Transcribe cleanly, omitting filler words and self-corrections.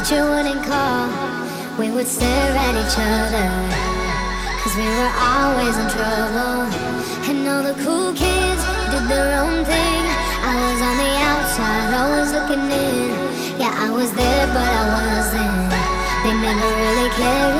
teacher wouldn't call, we would stare at each other, 'cause we were always in trouble. And all the cool kids did their own thing. I was on the outside, always looking in. Yeah, I was there, but I wasn't. They never really cared